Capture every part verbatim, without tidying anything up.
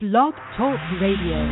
Blog Talk Radio.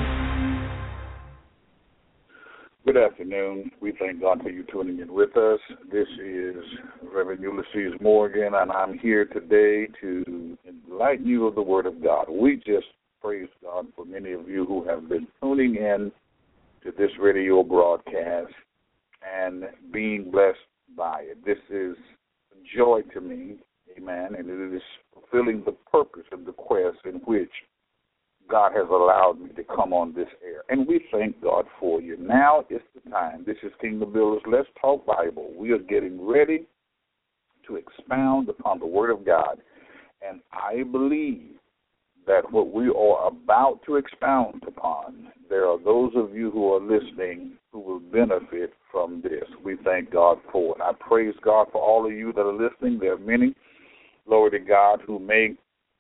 Good afternoon. We thank God for you tuning in with us. This is Reverend Ulysses Morgan, and I'm here today to enlighten you of the Word of God. We just praise God for many of you who have been tuning in to this radio broadcast and being blessed by it. This is a joy to me, amen, and it is fulfilling the purpose and the quest in which God has allowed me to come on this air. And we thank God for you. Now is the time. This is Kingdom Builders. Let's Talk Bible. We are getting ready to expound upon the Word of God. And I believe that what we are about to expound upon, there are those of you who are listening who will benefit from this. We thank God for it. I praise God for all of you that are listening. There are many, glory to God, who may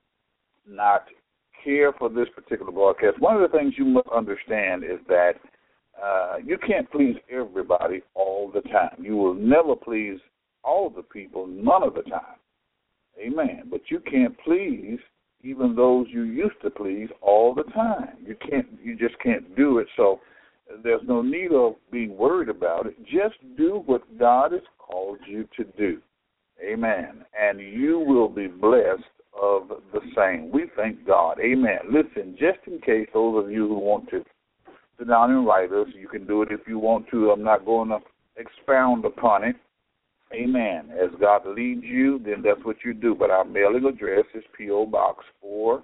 not care for this particular broadcast. One of the things you must understand is that uh, you can't please everybody all the time. You will never please all the people none of the time. Amen. But you can't please even those you used to please all the time. You can't. You just can't do it. So there's no need of being worried about it. Just do what God has called you to do. Amen. And you will be blessed of the same. We thank God. Amen. Listen, just in case those of you who want to sit down and write us, you can do it if you want to. I'm not going to expound upon it. Amen. As God leads you, then that's what you do. But our mailing address is P O. Box four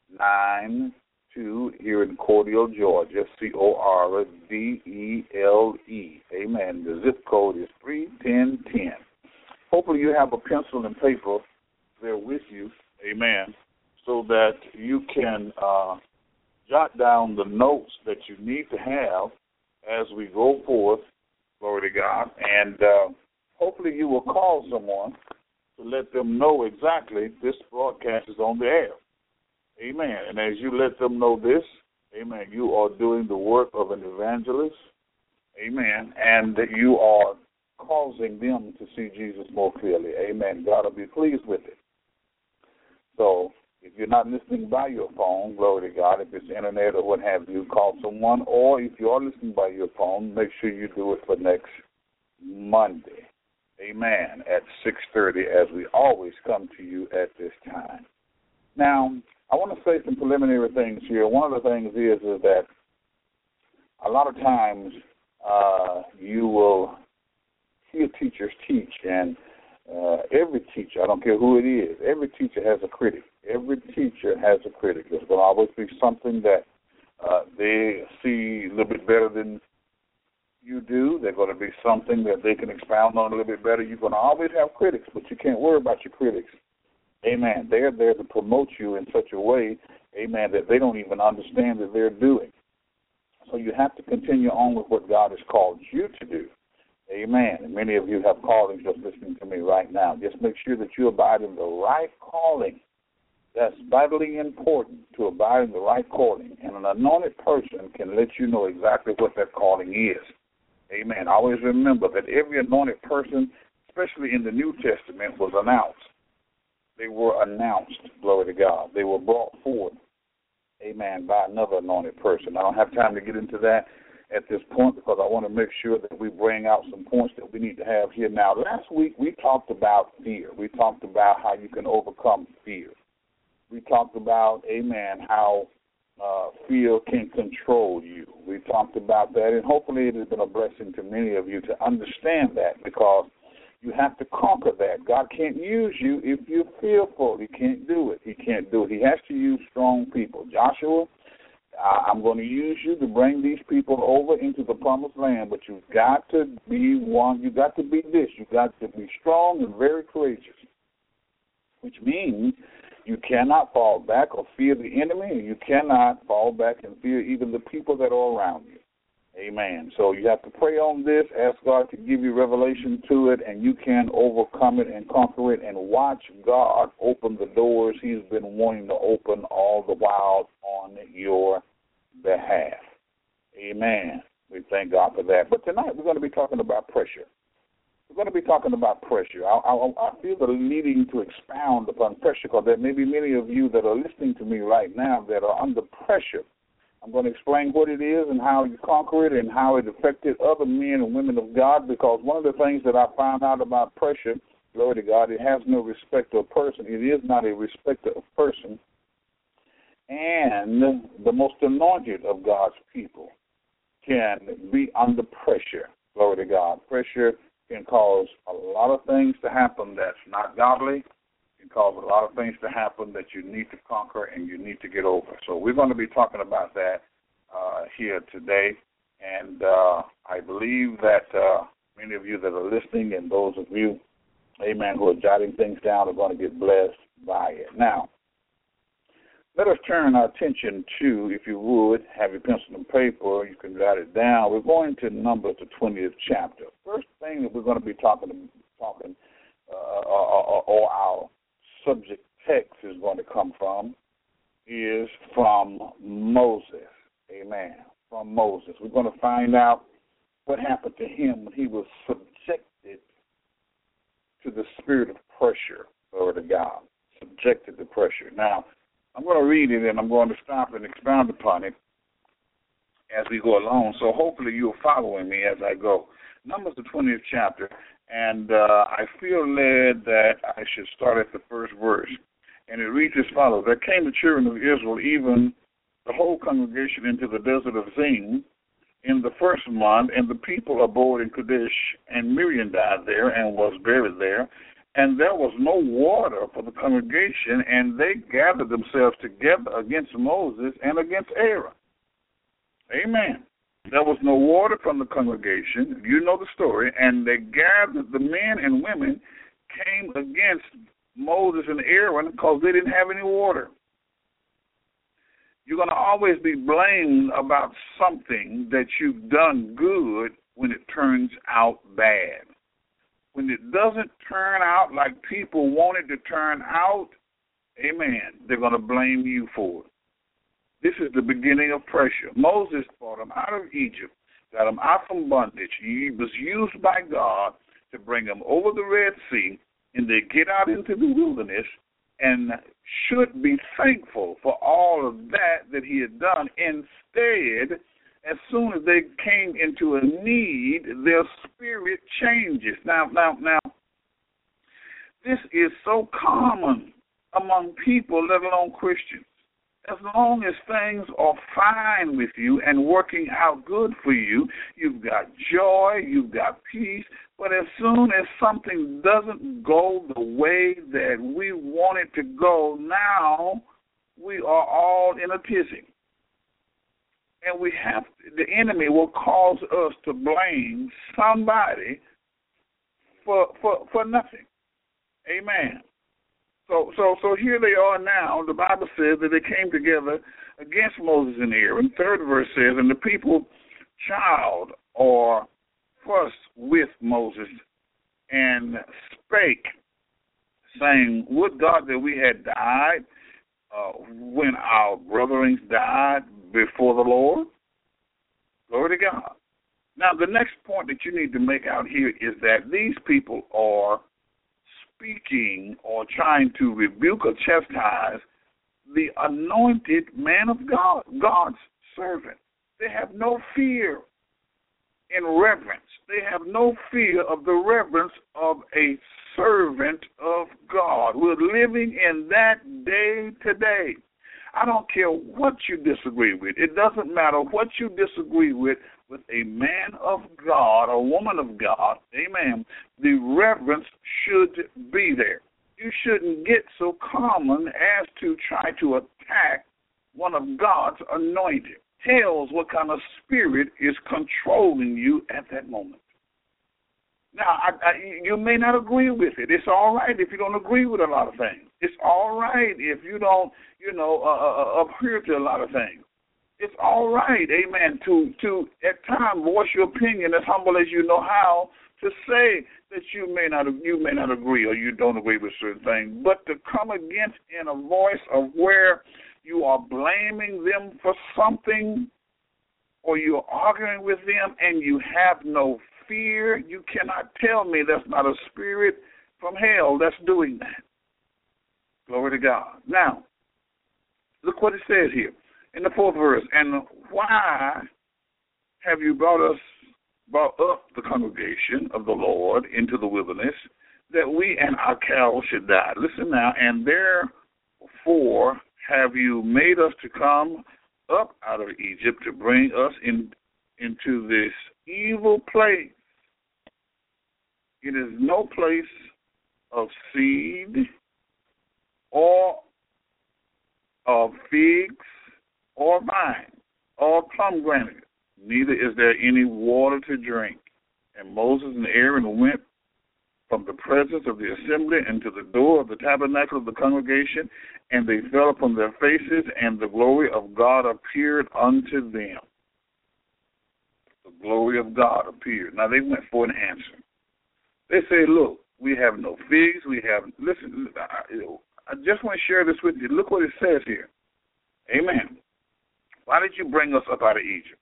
nine two here in Cordele, Georgia, C O R D E L E. Amen. The zip code is three ten ten. Hopefully you have a pencil and paper there with you. Amen. So that you can uh, jot down the notes that you need to have as we go forth, glory to God, and uh, hopefully you will call someone to let them know exactly this broadcast is on the air. Amen. And as you let them know this, amen, you are doing the work of an evangelist. Amen. And that you are causing them to see Jesus more clearly. Amen. God will be pleased with it. So if you're not listening by your phone, glory to God, if it's internet or what have you, call someone. Or if you are listening by your phone, make sure you do it for next Monday. Amen. At six thirty, as we always come to you at this time. Now, I want to say some preliminary things here. One of the things is, is that a lot of times uh, you will hear teachers teach, and Uh, every teacher, I don't care who it is, every teacher has a critic. Every teacher has a critic. There's going to always be something that uh, they see a little bit better than you do. There's going to be something that they can expound on a little bit better. You're going to always have critics, but you can't worry about your critics. Amen. They're there to promote you in such a way, amen, that they don't even understand that they're doing. So you have to continue on with what God has called you to do. Amen. And many of you have callings just listening to me right now. Just make sure that you abide in the right calling. That's vitally important, to abide in the right calling. And an anointed person can let you know exactly what that calling is. Amen. Always remember that every anointed person, especially in the New Testament, was announced. They were announced, glory to God. They were brought forth, amen, by another anointed person. I don't have time to get into that at this point because I want to make sure that we bring out some points that we need to have here. Now, last week we talked about fear. We talked about how you can overcome fear. We talked about, amen, how uh, fear can control you. We talked about that, and hopefully it has been a blessing to many of you to understand that, because you have to conquer that. God can't use you if you're fearful. He can't do it. He can't do it. He has to use strong people. Joshua, I'm going to use you to bring these people over into the promised land, but you've got to be one. You've got to be this. You've got to be strong and very courageous, which means you cannot fall back or fear the enemy, and you cannot fall back and fear even the people that are around you. Amen. So you have to pray on this, ask God to give you revelation to it, and you can overcome it and conquer it, and watch God open the doors He's been wanting to open all the while on your behalf. Amen. We thank God for that. But tonight we're going to be talking about pressure. We're going to be talking about pressure. I, I, I feel the needing to expound upon pressure because there may be many of you that are listening to me right now that are under pressure. I'm going to explain what it is and how you conquer it and how it affected other men and women of God, because one of the things that I found out about pressure, glory to God, it has no respect of person. It is not a respecter of person. And the most anointed of God's people can be under pressure, glory to God. Pressure can cause a lot of things to happen that's not godly. It can cause a lot of things to happen that you need to conquer and you need to get over. So we're going to be talking about that uh, here today. And uh, I believe that uh, many of you that are listening and those of you, amen, who are jotting things down are going to get blessed by it. Now, let us turn our attention to, if you would, have your pencil and paper, you can jot it down. We're going to Numbers, the twentieth chapter. First thing that we're going to be talking, talking uh, or, or our subject text is going to come from is from Moses. Amen. From Moses. We're going to find out what happened to him when he was subjected to the spirit of pressure, glory to God, subjected to pressure. Now, I'm going to read it, and I'm going to stop and expound upon it as we go along. So hopefully you're following me as I go. Numbers, the twentieth chapter, and uh, I feel led that I should start at the first verse. And it reads as follows. There came the children of Israel, even the whole congregation, into the desert of Zin in the first month, and the people abode in Kadesh, and Miriam died there and was buried there. And there was no water for the congregation, and they gathered themselves together against Moses and against Aaron. Amen. There was no water from the congregation. You know the story. And they gathered, the men and women came against Moses and Aaron because they didn't have any water. You're going to always be blamed about something that you've done good when it turns out bad. When it doesn't turn out like people want it to turn out, amen, they're going to blame you for it. This is the beginning of pressure. Moses brought them out of Egypt, got them out from bondage. He was used by God to bring them over the Red Sea, and they get out into the wilderness and should be thankful for all of that that he had done. Instead, as soon as they came into a need, their spirit changes. Now, now, now, this is so common among people, let alone Christians. As long as things are fine with you and working out good for you, you've got joy, you've got peace, but as soon as something doesn't go the way that we want it to go, now we are all in a tizzy. And we have, the enemy will cause us to blame somebody for for, for nothing. Amen. So so so here they are now. The Bible says that they came together against Moses and Aaron. Third verse says, and the people child or fussed with Moses and spake, saying, would God that we had died uh, when our brethren died before the Lord? Glory to God. Now, the next point that you need to make out here is that these people are speaking or trying to rebuke or chastise the anointed man of God, God's servant. They have no fear in reverence. They have no fear of the reverence of a servant of God. We're living in that day today. I don't care what you disagree with. It doesn't matter what you disagree with with a man of God or woman of God. Amen. The reverence should be there. You shouldn't get so common as to try to attack one of God's anointed. Tells what kind of spirit is controlling you at that moment. Now, I, I, you may not agree with it. It's all right if you don't agree with a lot of things. It's all right if you don't, you know, uh, uh, adhere to a lot of things. It's all right, amen, to, to at times voice your opinion as humble as you know how, to say that you may not you may not agree or you don't agree with certain things, but to come against in a voice of where you are blaming them for something or you're arguing with them and you have no fear, you cannot tell me that's not a spirit from hell that's doing that. Glory to God. Now, look what it says here in the fourth verse. And why have you brought us, brought up the congregation of the Lord into the wilderness, that we and our cows should die? Listen now, and therefore have you made us to come up out of Egypt to bring us in into this evil place. It is no place of seed or of figs or vine or pomegranate, neither is there any water to drink. And Moses and Aaron went from the presence of the assembly into the door of the tabernacle of the congregation, and they fell upon their faces, and the glory of God appeared unto them. The glory of God appeared. Now, they went for an answer. They say, look, we have no figs. We have, listen, I, I just want to share this with you. Look what it says here. Amen. Why did you bring us up out of Egypt?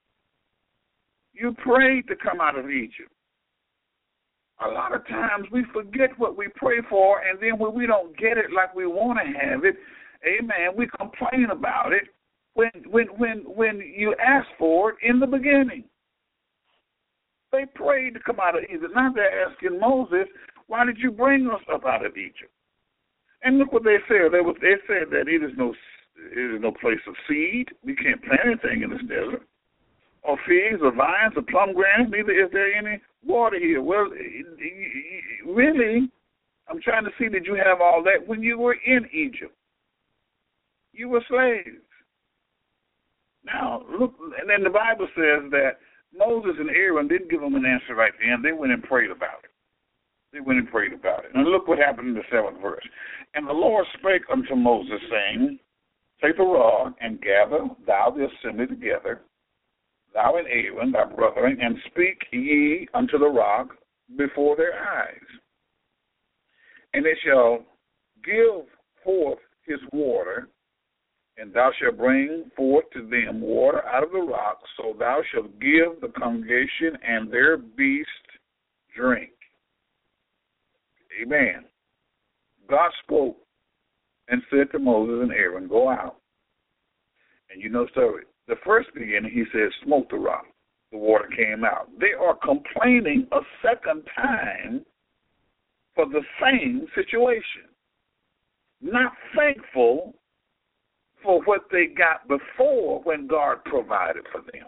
You prayed to come out of Egypt. A lot of times we forget what we pray for, and then when we don't get it like we want to have it, amen, we complain about it when when when when you ask for it in the beginning. They prayed to come out of Egypt. Now they're asking Moses, why did you bring us up out of Egypt? And look what they said. They, was, they said that it is no it is no place of seed. We can't plant anything in this desert. Or figs, or vines, or pomegranates, neither is there any water here. Well, really, I'm trying to see, did you have all that when you were in Egypt? You were slaves. Now, look, and then the Bible says that Moses and Aaron didn't give them an answer right then. They went and prayed about it. They went and prayed about it. And look what happened in the seventh verse. And the Lord spake unto Moses, saying, take the rod, and gather thou the assembly together, thou and Aaron, thy brethren, and speak ye unto the rock before their eyes. And it shall give forth his water, and thou shalt bring forth to them water out of the rock, so thou shalt give the congregation and their beast drink. Amen. God spoke and said to Moses and Aaron, go out. And you know, so the first beginning, he said, smote the rock. The water came out. They are complaining a second time for the same situation. Not thankful for what they got before when God provided for them.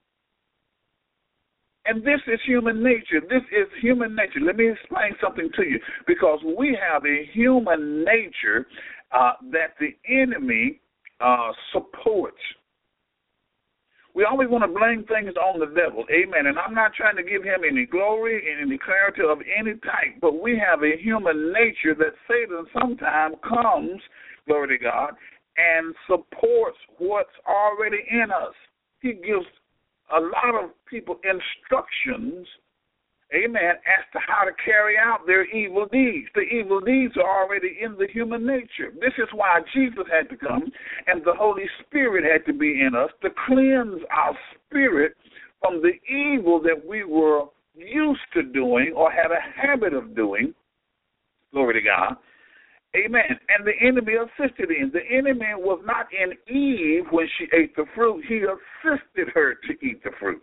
And this is human nature. This is human nature. Let me explain something to you, because we have a human nature uh, that the enemy uh, supports. We always want to blame things on the devil. Amen. And I'm not trying to give him any glory and any clarity of any type, but we have a human nature that Satan sometimes comes, glory to God, and supports what's already in us. He gives a lot of people instructions, amen, as to how to carry out their evil deeds. The evil deeds are already in the human nature. This is why Jesus had to come and the Holy Spirit had to be in us to cleanse our spirit from the evil that we were used to doing or had a habit of doing. Glory to God. Amen. And the enemy assisted in. The enemy was not in Eve when she ate the fruit. He assisted her to eat the fruit.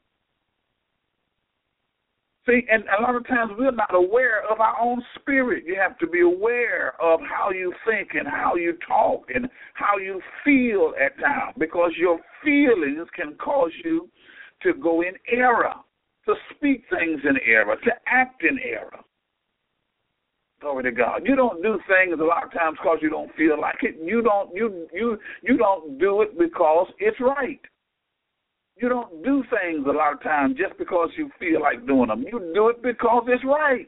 See, and a lot of times we're not aware of our own spirit. You have to be aware of how you think and how you talk and how you feel at times, because your feelings can cause you to go in error, to speak things in error, to act in error. Glory to God. You don't do things a lot of times because you don't feel like it. You don't you you you don't do it because it's right. You don't do things a lot of times just because you feel like doing them. You do it because it's right.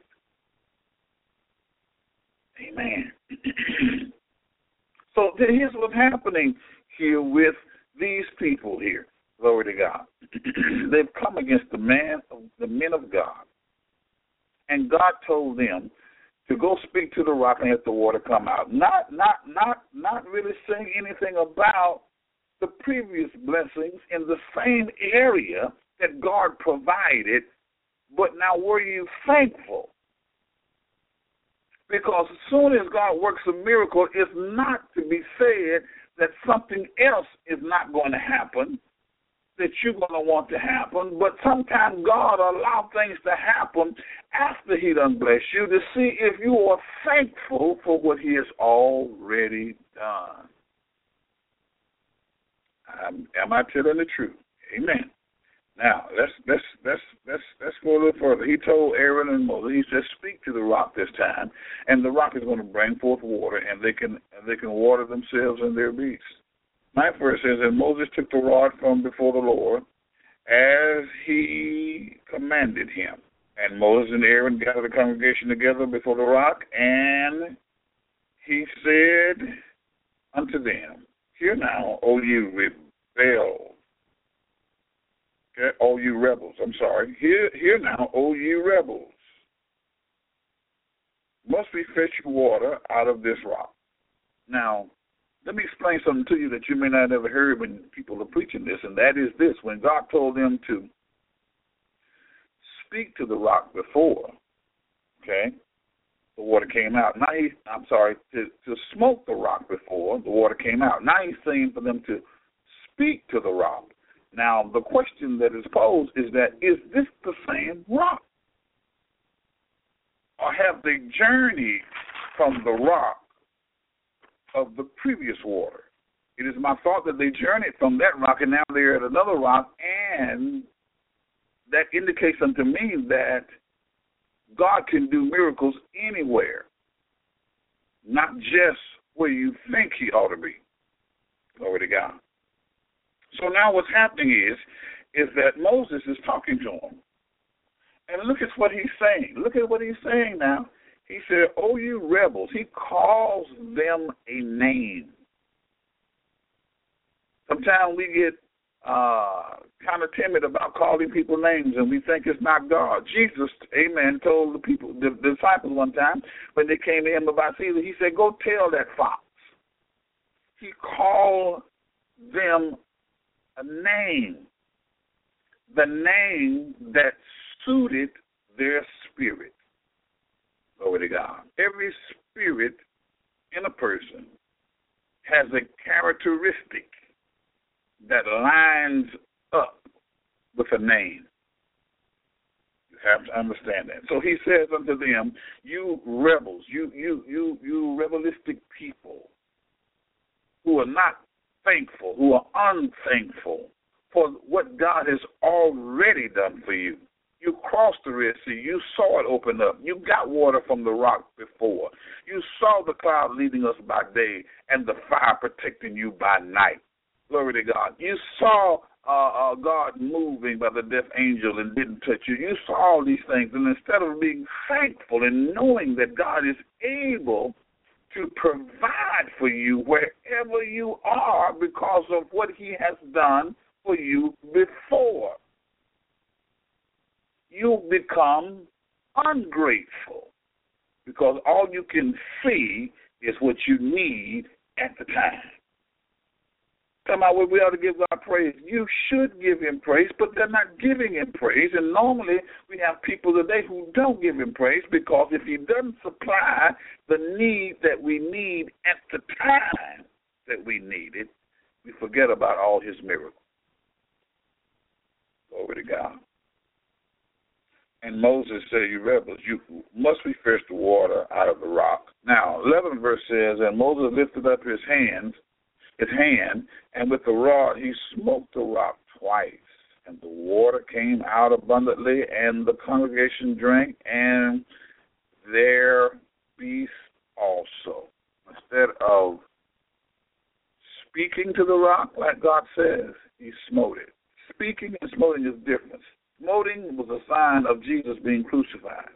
Amen. So here's what's happening here with these people here. Glory to God. They've come against the man, the men of God, and God told them to go speak to the rock and let the water come out. Not, not, not, not really saying anything about the previous blessings in the same area that God provided but now were you thankful? Because as soon as God works a miracle, it's not to be said that something else is not going to happen that you're going to want to happen, but sometimes God allows things to happen after he done bless you to see if you are thankful for what he has already done. Um, am I telling the truth? Amen. Now let's let's let's let's let's go a little further. He told Aaron and Moses, he said, "Speak to the rock this time, and the rock is going to bring forth water, and they can and they can water themselves and their beasts." Ninth verse says, "And Moses took the rod from before the Lord, as he commanded him. And Moses and Aaron gathered the congregation together before the rock, and he said unto them, Hear now, O you rebels." Okay, O you rebels, I'm sorry. Hear, hear now, O you rebels. Must we fetch you water out of this rock? Now, let me explain something to you that you may not have ever heard when people are preaching this, and that is this. When God told them to speak to the rock before, okay, the water came out. Now he, I'm sorry, to, to smoke the rock before, the water came out. Now he's saying for them to speak to the rock. Now, the question that is posed is that, is this the same rock? Or have they journeyed from the rock of the previous water? It is my thought that they journeyed from that rock and now they're at another rock, and that indicates unto me that God can do miracles anywhere, not just where you think he ought to be. Glory to God. So now what's happening is, is that Moses is talking to him. And look at what he's saying. Look at what he's saying now. He said, "Oh, you rebels." He calls them a name. Sometimes we get uh, kind of timid about calling people names, and we think it's not God. Jesus, amen, told the people, the, the disciples one time, when they came to him about Caesar, he said, "Go tell that fox." He called them a name, the name that suited their spirit. Glory to God. Every spirit in a person has a characteristic that lines up with a name. You have to understand that. So he says unto them, "You rebels, you you you you rebellistic people who are not thankful, who are unthankful for what God has already done for you. You crossed the Red Sea. You saw it open up. You got water from the rock before. You saw the cloud leading us by day and the fire protecting you by night. Glory to God. You saw uh, uh, God moving by the death angel and didn't touch you. You saw all these things, and instead of being thankful and knowing that God is able to provide for you wherever you are because of what he has done for you before, you become ungrateful because all you can see is what you need at the time. Come out where we ought to give God praise. You should give him praise, but they're not giving him praise. And normally we have people today who don't give him praise because if he doesn't supply the need that we need at the time that we need it, we forget about all his miracles. Glory to God. And Moses said, "You rebels, you must we fetch the water out of the rock." Now, eleventh verse says, "And Moses lifted up his hands, his hand, and with the rod he smote the rock twice, and the water came out abundantly, and the congregation drank, and their beasts also." Instead of speaking to the rock, like God says, he smote it. Speaking and smoting is different. Smoting was a sign of Jesus being crucified.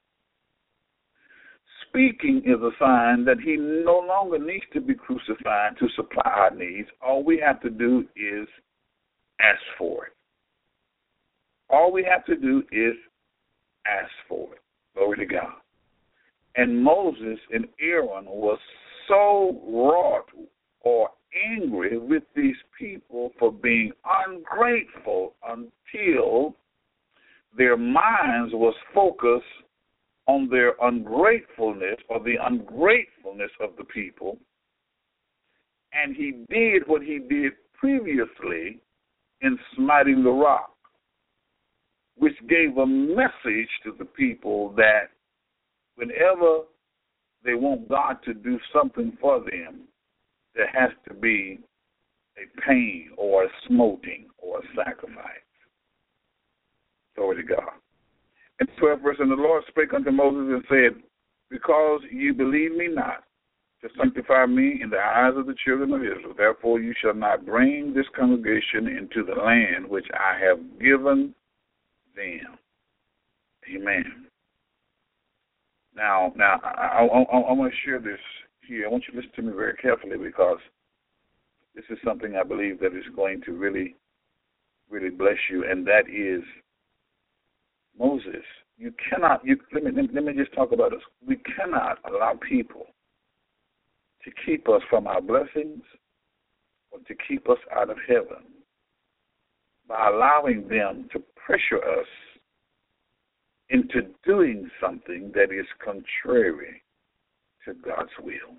Speaking is a sign that he no longer needs to be crucified to supply our needs. All we have to do is ask for it. All we have to do is ask for it. Glory to God. And Moses and Aaron was so wrought or angry with these people for being ungrateful until their minds was focused on their ungratefulness or the ungratefulness of the people. And he did what he did previously in smiting the rock, which gave a message to the people that whenever they want God to do something for them, there has to be a pain or a smoting or a sacrifice. Glory to God. In the twelfth verse, and the Lord spake unto Moses and said, because you believe me not, to sanctify me in the eyes of the children of Israel, therefore you shall not bring this congregation into the land which I have given them. Amen. Now, now I, I, I, I want to share this here. I want you to listen to me very carefully, because this is something I believe that is going to really, really bless you, and that is Moses. You cannot, you, let, me, let me just talk about this. We cannot allow people to keep us from our blessings or to keep us out of heaven by allowing them to pressure us into doing something that is contrary to God's will.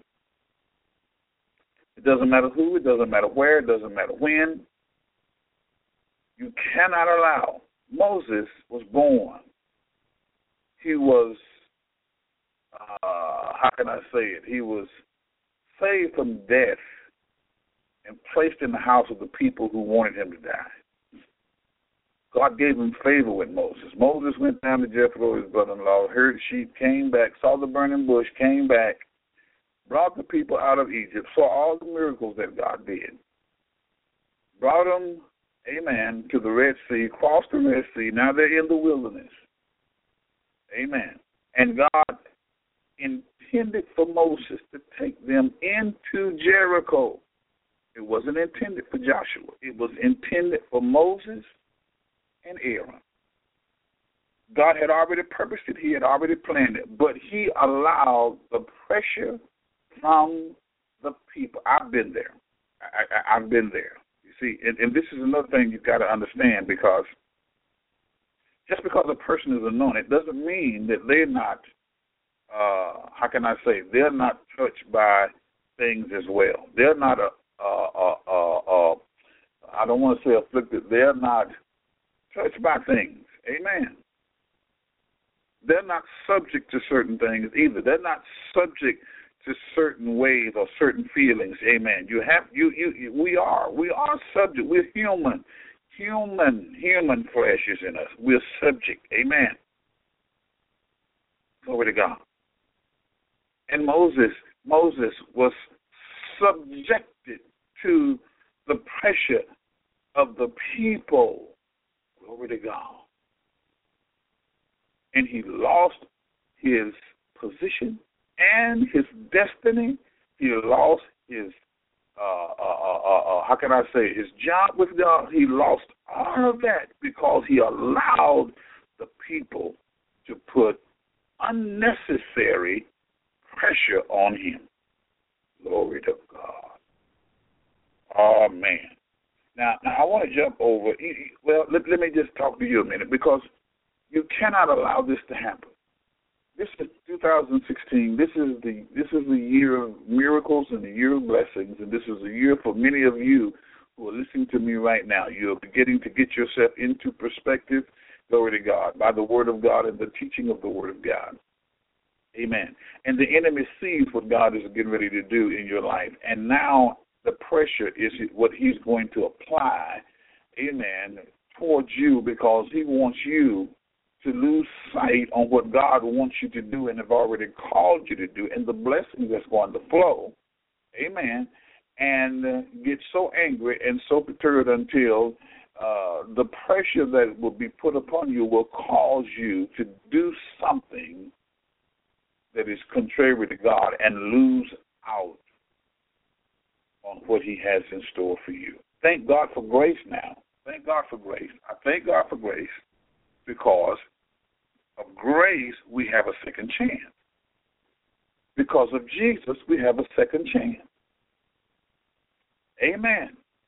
It doesn't matter who, it doesn't matter where, it doesn't matter when. You cannot allow. Moses was born. He was, uh, how can I say it? He was saved from death and placed in the house of the people who wanted him to die. God gave him favor with Moses. Moses went down to Jethro, his brother-in-law, herded sheep, came back, saw the burning bush, came back, brought the people out of Egypt, saw all the miracles that God did, brought them, amen, to the Red Sea, crossed the Red Sea. Now they're in the wilderness. Amen. And God intended for Moses to take them into Jericho. It wasn't intended for Joshua. It was intended for Moses and Aaron. God had already purposed it. He had already planned it. But he allowed the pressure from the people. I've been there. I, I, I've been there. You see, and, and this is another thing you've got to understand, because just because a person is anointed doesn't mean that they're not, uh, how can I say, they're not touched by things as well. They're not, a, a, a, a, a I don't want to say afflicted, they're not touched by things. Amen. They're not subject to certain things either. They're not subject to certain ways or certain feelings. Amen. You have you you we are we are subject. We're human. Human human flesh is in us. We're subject. Amen. Glory to God. And Moses Moses was subjected to the pressure of the people. Glory to God. And he lost his position and his destiny. He lost his, uh, uh, uh, uh, how can I say, his job with God. He lost all of that because he allowed the people to put unnecessary pressure on him. Glory to God. Oh, man. Now, now I want to jump over. Well, let, let me just talk to you a minute, because you cannot allow this to happen. This is two thousand sixteen. This is the this is the year of miracles and the year of blessings, and this is a year for many of you who are listening to me right now. You're beginning to get yourself into perspective, glory to God, by the Word of God and the teaching of the Word of God. Amen. And the enemy sees what God is getting ready to do in your life, and now the pressure is what he's going to apply, amen, towards you, because he wants you to lose sight on what God wants you to do and have already called you to do, and the blessing that's going to flow, amen, and uh, get so angry and so perturbed until uh, the pressure that will be put upon you will cause you to do something that is contrary to God and lose out on what he has in store for you. Thank God for grace now. Thank God for grace. I thank God for grace, because of grace we have a second chance. Because of Jesus we have a second chance. Amen.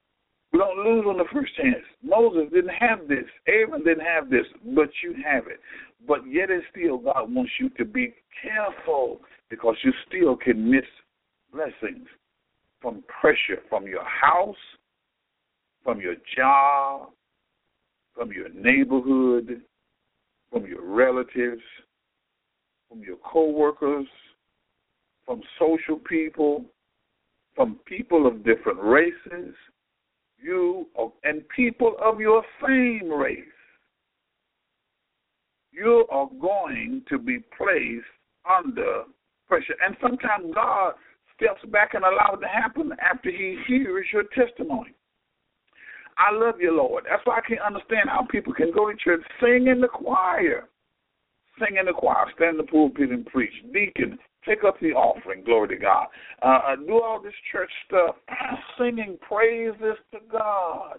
We don't lose on the first chance. Moses didn't have this. Aaron didn't have this, but you have it. But yet and still, God wants you to be careful because you still can miss blessings from pressure from your house, from your job, from your neighborhood, from your relatives, from your co-workers, from social people, from people of different races, you and people of your same race. You are going to be placed under pressure. And sometimes God steps back and allows it to happen after he hears your testimony. I love you, Lord. That's why I can't understand how people can go to church, sing in the choir, sing in the choir, stand in the pulpit and preach, deacon, take up the offering, glory to God, uh, do all this church stuff, singing praises to God,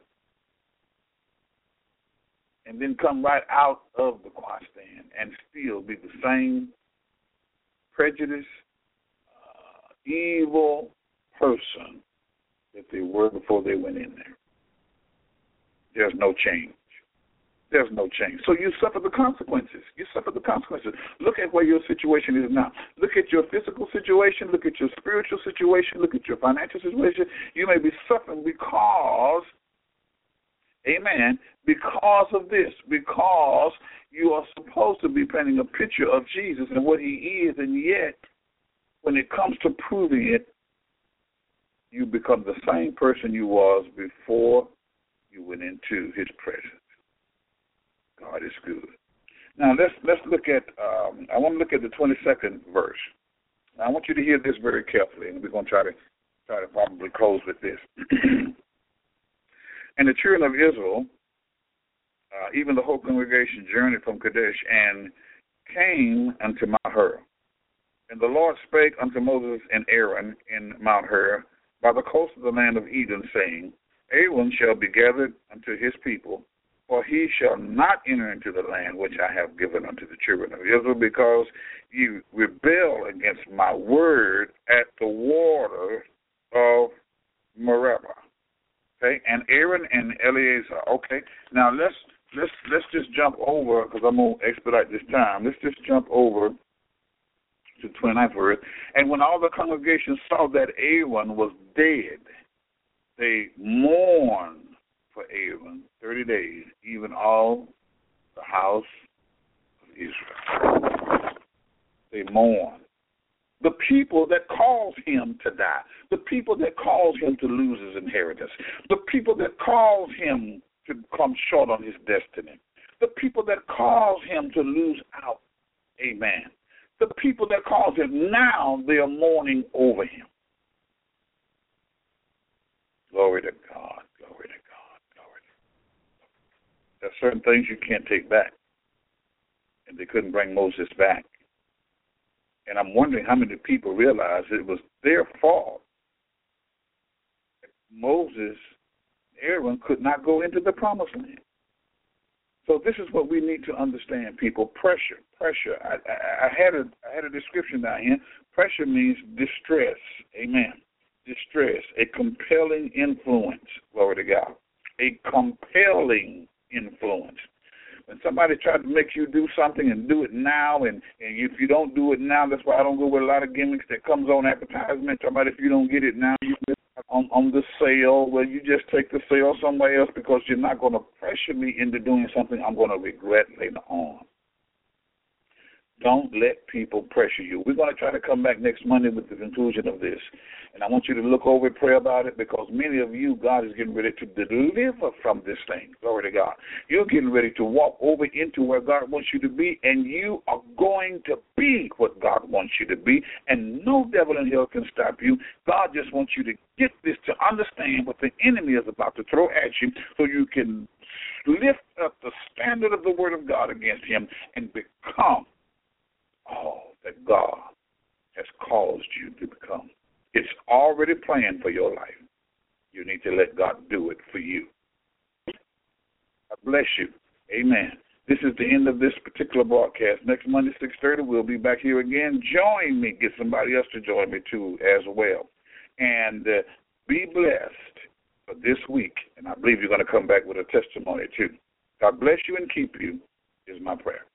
and then come right out of the choir stand and still be the same prejudiced, uh, evil person that they were before they went in there. There's no change. There's no change. So you suffer the consequences. You suffer the consequences. Look at where your situation is now. Look at your physical situation. Look at your spiritual situation. Look at your financial situation. You may be suffering because, amen, because of this, because you are supposed to be painting a picture of Jesus and what he is, and yet when it comes to proving it, you become the same person you was before you went into his presence. God is good. Now let's let's look at. Um, I want to look at the twenty-second verse. Now, I want you to hear this very carefully, and we're going to try to try to probably close with this. And the children of Israel, uh, even the whole congregation, journeyed from Kadesh and came unto Mount Hor. And the Lord spake unto Moses and Aaron in Mount Hor by the coast of the land of Edom, saying, Aaron shall be gathered unto his people, for he shall not enter into the land which I have given unto the children of Israel, because ye rebel against my word at the water of Meribah. Okay, and Aaron and Eleazar. Okay, now let's let's let's just jump over, because I'm gonna expedite this time. Let's just jump over to the twenty-ninth verse. And when all the congregation saw that Aaron was dead, they mourned for Aaron thirty days, even all the house of Israel. They mourn. The people that caused him to die, the people that caused him to lose his inheritance, the people that caused him to come short on his destiny, the people that caused him to lose out, amen. The people that caused him, now they are mourning over him. Glory to God, glory to God, glory to God. There are certain things you can't take back, and they couldn't bring Moses back. And I'm wondering how many people realize it was their fault. Moses, Aaron could not go into the promised land. So this is what we need to understand, people. Pressure, pressure. I, I, I had a I had a description down here. Pressure means distress. Amen. Distress, a compelling influence. Glory to God. A compelling influence. When somebody tries to make you do something and do it now, and, and if you don't do it now, that's why I don't go with a lot of gimmicks that comes on advertisement. Talk about if you don't get it now, you miss on, on the sale. Well, you just take the sale somewhere else, because you're not going to pressure me into doing something I'm going to regret later on. Don't let people pressure you. We're going to try to come back next Monday with the conclusion of this. And I want you to look over and pray about it, because many of you, God is getting ready to deliver from this thing. Glory to God. You're getting ready to walk over into where God wants you to be, and you are going to be what God wants you to be, and no devil in hell can stop you. God just wants you to get this, to understand what the enemy is about to throw at you, so you can lift up the standard of the word of God against him and become all that God has caused you to become. It's already planned for your life. You need to let God do it for you. God bless you. Amen. This is the end of this particular broadcast. Next Monday, six thirty, we'll be back here again. Join me. Get somebody else to join me, too, as well. And uh, be blessed for this week, and I believe you're going to come back with a testimony too. God bless you and keep you is my prayer.